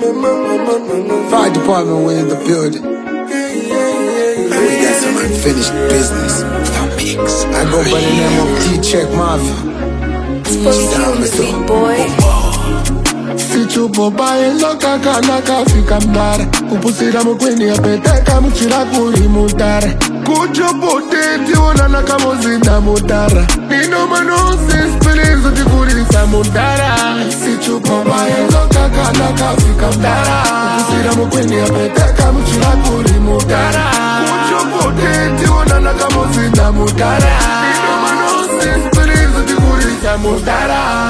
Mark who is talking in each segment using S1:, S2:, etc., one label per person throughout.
S1: Fire department, we're in the building. We got some unfinished business. I go by the name of T-Check Mafia.
S2: Sweet boy.
S3: Sichupo bae loka kana kafika mdara Kupusira mkwini ya peteka mchira kuri mudara Kucho pote tiwana na kamozina mudara Nino manose spelezo tikurisa mudara Sichupo bae loka kana kafika mdara Kupusira mkwini ya peteka mchira kuri mudara Kucho pote tiwana na kamozina mudara Nino manose spelezo tikurisa mudara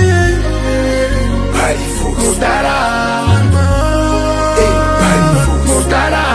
S3: Mudara, Mudara,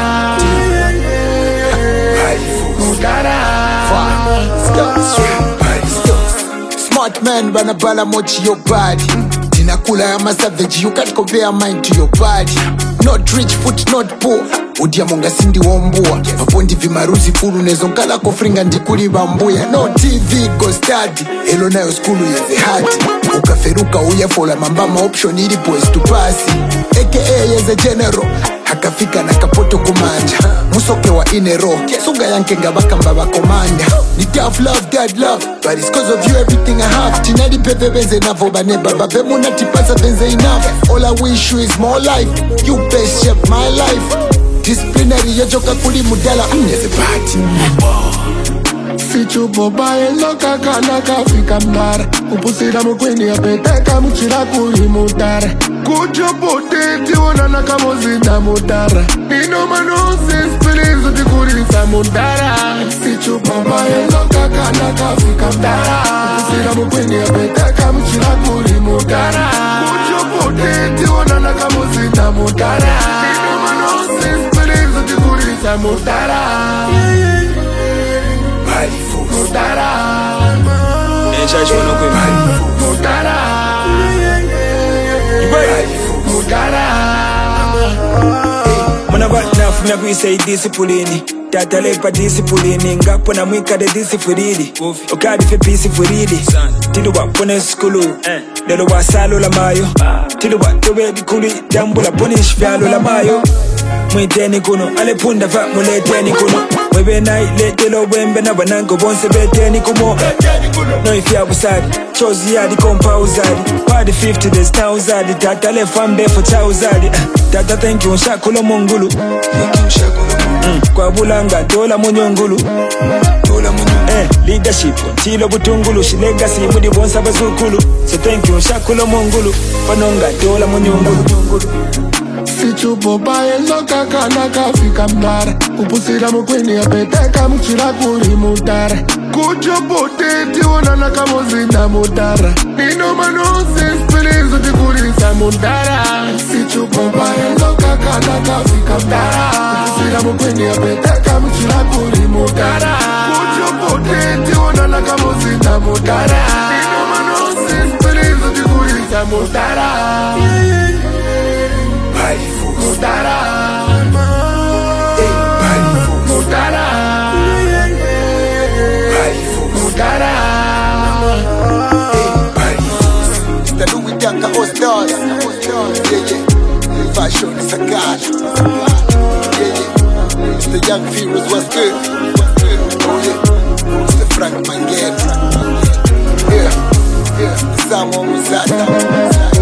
S1: Smart man banabala mochi your body. Tinakula ya savage, you can't compare mine to your body. Not rich foot, not poor. Udia monga sindi wombua. Mapondi vimaruzi fulu nezonkala kofringa ndikuli bambuya. No TV go study. Elo nayo skulu yeze hati. Ukaferuka uyafola mambama option ili boys to pasi. AKA yeze general. Hakafika na kapoto kumanja. Musoke wa inero. Suga yanke ngabaka mbaba komanda. Ni tough love, dad love. But it's cause of you everything I have. Tinali pepe benze navo baneba. Babe muna tipasa benze enough. All I wish you is more life. You best shape my life. Disciplinary yajoka kuli mudala mnyeze party.
S3: Sichupo bae loka kana kafika mdara Kupusira mkwini ya peteka mchira kuri mudara Kucho pote tiwana na kamozina mudara Nino manose spelezo tikurisa mudara Sichupo bae loka kana kafika mdara Kupusira mkwini ya peteka mchira kuri mudara Kucho pote tiwana na kamozina mudara Nino manose spelezo tikurisa mudara Mudara, Mudara, Mudara.
S4: Mwana banafu myakwisa idisipulini Tata lepa disipulini Ngapo na mwika de disipulini Okadi fe pisipulini Tilu wa pone skulu Lelo wa salo la mayo Tilu wa tobe dikuli Dambu la ponish fialo la mayo Mwiteni kuno Alepunda va muleteni kuno Mwebe na iletelo wembe na banango bonse beteni kumo No ifya busadi Chozi yadi kompa uzadi Wadi 50 days ta uzadi Tata le fambe for cha uzadi Tata thank you nshakulo mungulu Kwa bulanga dola munyongulu Leadership Tilo butungulu Shilegasi mudi bonsa bazukulu So thank you nshakulo mungulu Panonga dola munyongulu
S3: Sichupo bae loka kana kafika mdara Kupusira mkwini ya peteka mchira kuri mudara Kucho pote tiwana na kamozina mudara Nino manose spelezo tikurisa mudara Sichupo bae loka kana kafika mdara Kupusira mkwini ya peteka mchira kuri mudara Kucho pote tiwana na kamozina mudara Nino manose spelezo tikurisa mudara Mudara, Mudara, Mudara.
S1: The Louis Daka All-Stars. Yeah. Fashion is a god. Yeah. It's the young Feroz, what's good? Oh yeah. It's the Frank Mangel. Yeah. Someone was at